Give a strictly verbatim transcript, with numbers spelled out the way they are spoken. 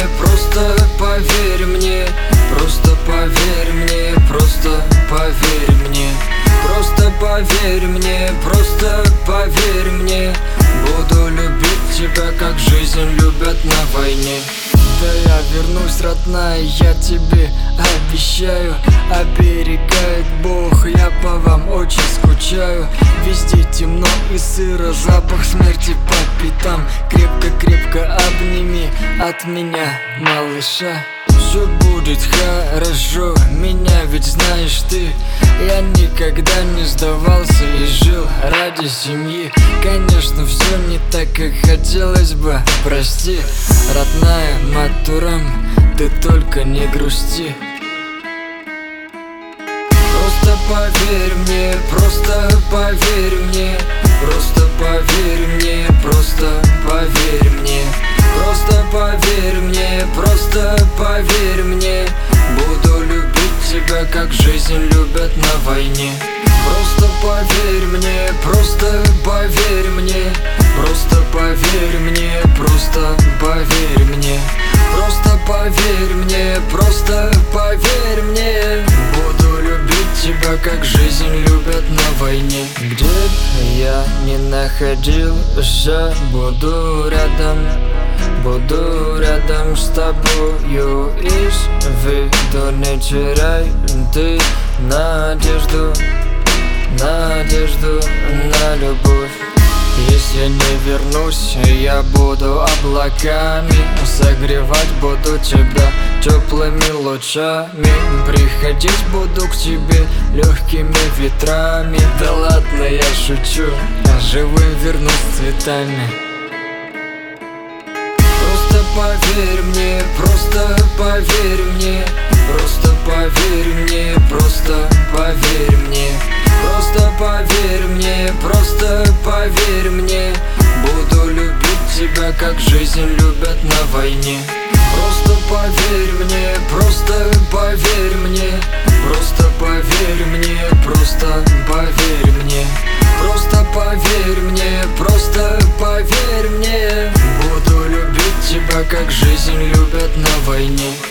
мне, просто поверь мне, просто поверь мне, просто поверь мне, просто поверь мне, просто поверь мне. Буду любить тебя, как жизнь любят на войне. Да я вернусь, родная, я тебе обещаю. Оберегает Бог, я по вам очень скучаю. Везде темно и сыро, запах смерти по пятам. Крепко-крепко обними от меня, малыша. Все будет хорошо, меня ведь знаешь ты. Я никогда не сдавался и жил ради семьи. Конечно, все не так, как хотелось бы, прости. Родная Матурам, ты только не грусти. Просто поверь мне, просто поверь мне, просто поверь мне, просто поверь мне, просто поверь мне, просто поверь мне. Буду любить тебя, как жизнь любят на войне. Просто поверь мне, просто поверь мне, просто поверь мне, просто поверь мне, просто поверь мне, просто поверь мне. Буду любить тебя, как жизнь любят на войне. Где б я не находился, буду рядом, буду рядом с тобою. Из виду не теряй ты надежду, надежду на любовь. Если не вернусь, я буду облаками, согревать буду тебя теплыми лучами. Приходить буду к тебе легкими ветрами. Да ладно, я шучу, живым вернусь цветами. Просто поверь мне, просто поверь мне, просто поверь мне, просто поверь мне, просто поверь мне, просто поверь мне. Буду любить тебя, как жизнь любят на войне. Просто поверь мне, просто поверь мне, просто поверь мне, просто поверь мне, просто поверь мне, просто поверь мне. Буду любить тебя, как жизнь любят на войне.